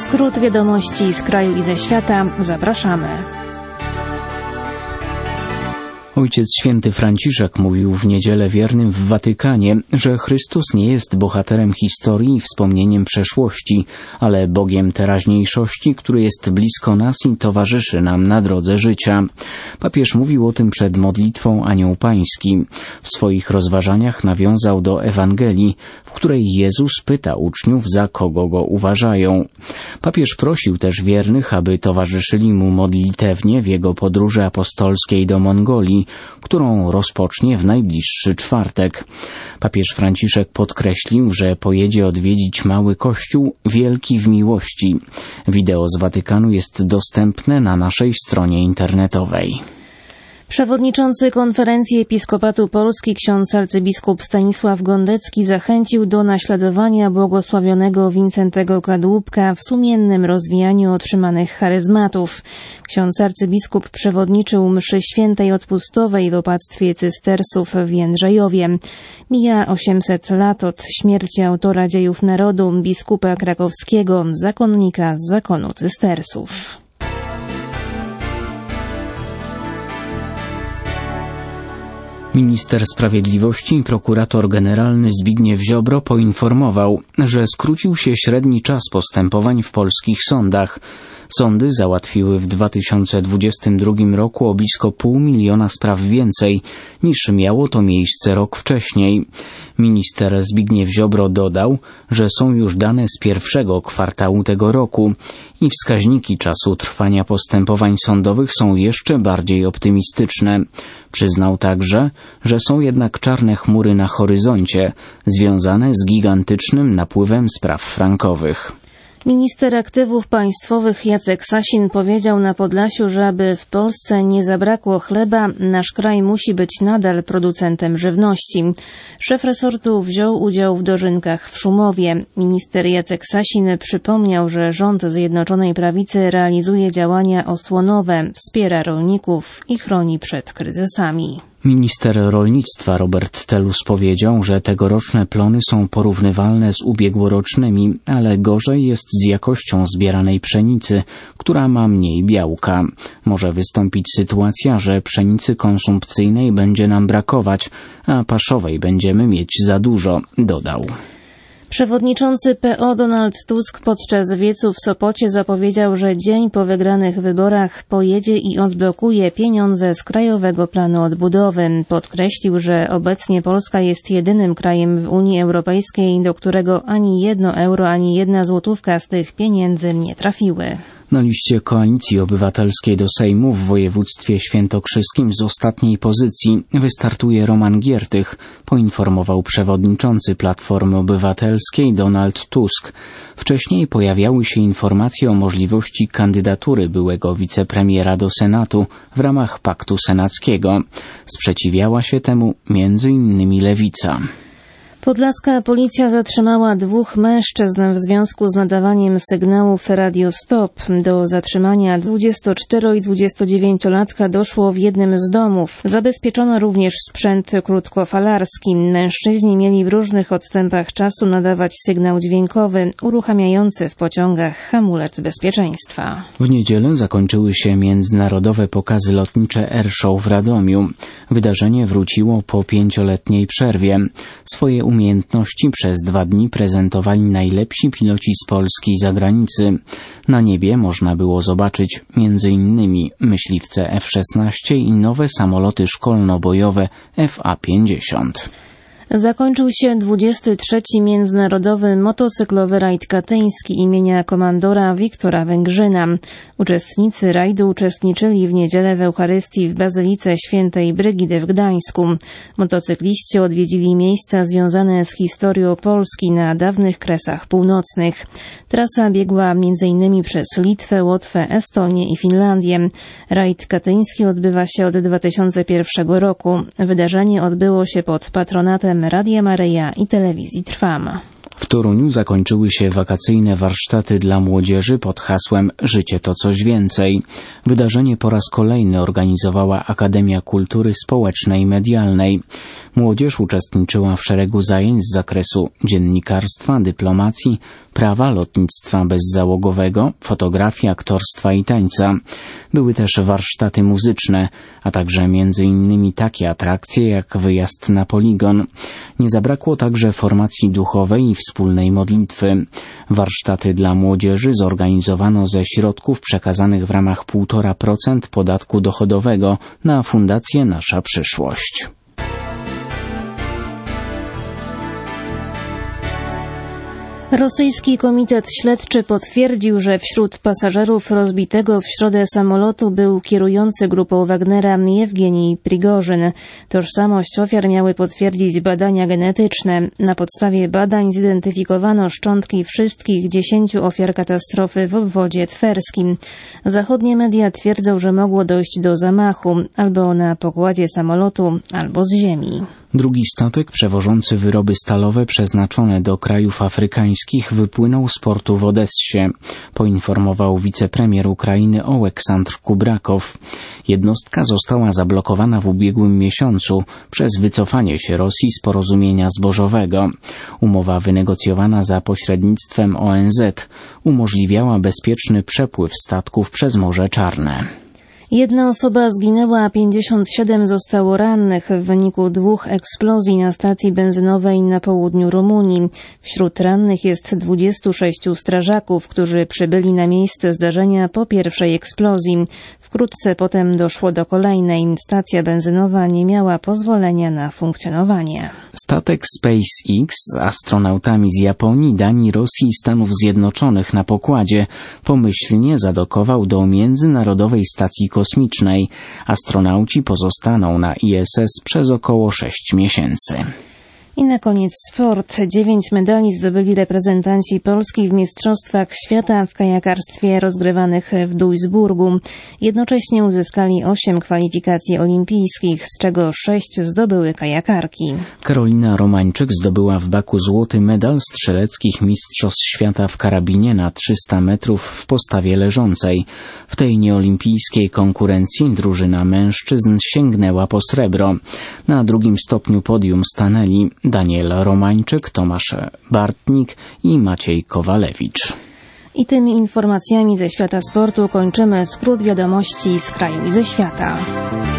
Skrót wiadomości z kraju i ze świata. Zapraszamy. Ojciec Święty Franciszek mówił w niedzielę wiernym w Watykanie, że Chrystus nie jest bohaterem historii i wspomnieniem przeszłości, ale Bogiem teraźniejszości, który jest blisko nas i towarzyszy nam na drodze życia. Papież mówił o tym przed modlitwą Anioł Pański. W swoich rozważaniach nawiązał do Ewangelii, w której Jezus pyta uczniów, za kogo go uważają. Papież prosił też wiernych, aby towarzyszyli mu modlitewnie w jego podróży apostolskiej do Mongolii, którą rozpocznie w najbliższy czwartek. Papież Franciszek podkreślił, że pojedzie odwiedzić mały kościół wielki w miłości. Wideo z Watykanu jest dostępne na naszej stronie internetowej. Przewodniczący Konferencji Episkopatu Polski ksiądz arcybiskup Stanisław Gondecki zachęcił do naśladowania błogosławionego Wincentego Kadłubka w sumiennym rozwijaniu otrzymanych charyzmatów. Ksiądz arcybiskup przewodniczył mszy świętej odpustowej w opactwie cystersów w Jędrzejowie. Mija 800 lat od śmierci autora dziejów narodu, biskupa krakowskiego, zakonnika z zakonu cystersów. Minister Sprawiedliwości i prokurator generalny Zbigniew Ziobro poinformował, że skrócił się średni czas postępowań w polskich sądach. Sądy załatwiły w 2022 roku o blisko 500 000 spraw więcej, niż miało to miejsce rok wcześniej. Minister Zbigniew Ziobro dodał, że są już dane z pierwszego kwartału tego roku i wskaźniki czasu trwania postępowań sądowych są jeszcze bardziej optymistyczne. Przyznał także, że są jednak czarne chmury na horyzoncie, związane z gigantycznym napływem spraw frankowych. Minister Aktywów Państwowych Jacek Sasin powiedział na Podlasiu, że aby w Polsce nie zabrakło chleba, nasz kraj musi być nadal producentem żywności. Szef resortu wziął udział w dożynkach w Szumowie. Minister Jacek Sasin przypomniał, że rząd Zjednoczonej Prawicy realizuje działania osłonowe, wspiera rolników i chroni przed kryzysami. Minister rolnictwa Robert Telus powiedział, że tegoroczne plony są porównywalne z ubiegłorocznymi, ale gorzej jest z jakością zbieranej pszenicy, która ma mniej białka. Może wystąpić sytuacja, że pszenicy konsumpcyjnej będzie nam brakować, a paszowej będziemy mieć za dużo, dodał. Przewodniczący PO Donald Tusk podczas wiecu w Sopocie zapowiedział, że dzień po wygranych wyborach pojedzie i odblokuje pieniądze z Krajowego Planu Odbudowy. Podkreślił, że obecnie Polska jest jedynym krajem w Unii Europejskiej, do którego ani 1 euro, ani 1 złotówka z tych pieniędzy nie trafiły. Na liście Koalicji Obywatelskiej do Sejmu w województwie świętokrzyskim z ostatniej pozycji wystartuje Roman Giertych, poinformował przewodniczący Platformy Obywatelskiej Donald Tusk. Wcześniej pojawiały się informacje o możliwości kandydatury byłego wicepremiera do Senatu w ramach Paktu Senackiego. Sprzeciwiała się temu m.in. Lewica. Podlaska policja zatrzymała 2 mężczyzn w związku z nadawaniem sygnałów Radio Stop. Do zatrzymania 24 i 29-latka doszło w jednym z domów. Zabezpieczono również sprzęt krótkofalarski. Mężczyźni mieli w różnych odstępach czasu nadawać sygnał dźwiękowy, uruchamiający w pociągach hamulec bezpieczeństwa. W niedzielę zakończyły się międzynarodowe pokazy lotnicze Airshow w Radomiu. Wydarzenie wróciło po 5-letniej przerwie. Swoje umiejętności przez 2 dni prezentowali najlepsi piloci z Polski i zagranicy. Na niebie można było zobaczyć m.in. myśliwce F-16 i nowe samoloty szkolno-bojowe FA-50. Zakończył się 23. Międzynarodowy motocyklowy rajd katyński imienia komandora Wiktora Węgrzyna. Uczestnicy rajdu uczestniczyli w niedzielę w Eucharystii w Bazylice Świętej Brygidy w Gdańsku. Motocykliści odwiedzili miejsca związane z historią Polski na dawnych Kresach Północnych. Trasa biegła m.in. przez Litwę, Łotwę, Estonię i Finlandię. Rajd katyński odbywa się od 2001 roku. Wydarzenie odbyło się pod patronatem Radia Maryja i Telewizji Trwam. W Toruniu zakończyły się wakacyjne warsztaty dla młodzieży pod hasłem Życie to coś więcej. Wydarzenie po raz kolejny organizowała Akademia Kultury Społecznej i Medialnej. Młodzież uczestniczyła w szeregu zajęć z zakresu dziennikarstwa, dyplomacji, prawa, lotnictwa bezzałogowego, fotografii, aktorstwa i tańca. Były też warsztaty muzyczne, a także m.in. takie atrakcje jak wyjazd na poligon. Nie zabrakło także formacji duchowej i wspólnej modlitwy. Warsztaty dla młodzieży zorganizowano ze środków przekazanych w ramach 1,5% podatku dochodowego na Fundację Nasza Przyszłość. Rosyjski Komitet Śledczy potwierdził, że wśród pasażerów rozbitego w środę samolotu był kierujący grupą Wagnera Jewgenij Prigorzyn. Tożsamość ofiar miały potwierdzić badania genetyczne. Na podstawie badań zidentyfikowano szczątki wszystkich 10 ofiar katastrofy w obwodzie twerskim. Zachodnie media twierdzą, że mogło dojść do zamachu albo na pokładzie samolotu, albo z ziemi. Drugi statek przewożący wyroby stalowe przeznaczone do krajów afrykańskich wypłynął z portu w Odessie, poinformował wicepremier Ukrainy Oleksandr Kubrakow. Jednostka została zablokowana w ubiegłym miesiącu przez wycofanie się Rosji z porozumienia zbożowego. Umowa wynegocjowana za pośrednictwem ONZ umożliwiała bezpieczny przepływ statków przez Morze Czarne. 1 osoba zginęła, a 57 zostało rannych w wyniku 2 eksplozji na stacji benzynowej na południu Rumunii. Wśród rannych jest 26 strażaków, którzy przybyli na miejsce zdarzenia po pierwszej eksplozji. Wkrótce potem doszło do kolejnej. Stacja benzynowa nie miała pozwolenia na funkcjonowanie. Statek SpaceX z astronautami z Japonii, Danii, Rosji i Stanów Zjednoczonych na pokładzie pomyślnie zadokował do Międzynarodowej Stacji Kosmicznej. Astronauci pozostaną na ISS przez około 6 miesięcy. I na koniec sport. 9 medali zdobyli reprezentanci Polski w Mistrzostwach Świata w kajakarstwie rozgrywanych w Duisburgu. Jednocześnie uzyskali 8 kwalifikacji olimpijskich, z czego 6 zdobyły kajakarki. Karolina Romańczyk zdobyła w Baku złoty medal strzeleckich Mistrzostw Świata w karabinie na 300 metrów w postawie leżącej. W tej nieolimpijskiej konkurencji drużyna mężczyzn sięgnęła po srebro. Na drugim stopniu podium stanęli Daniel Romańczyk, Tomasz Bartnik i Maciej Kowalewicz. I tymi informacjami ze świata sportu kończymy skrót wiadomości z kraju i ze świata.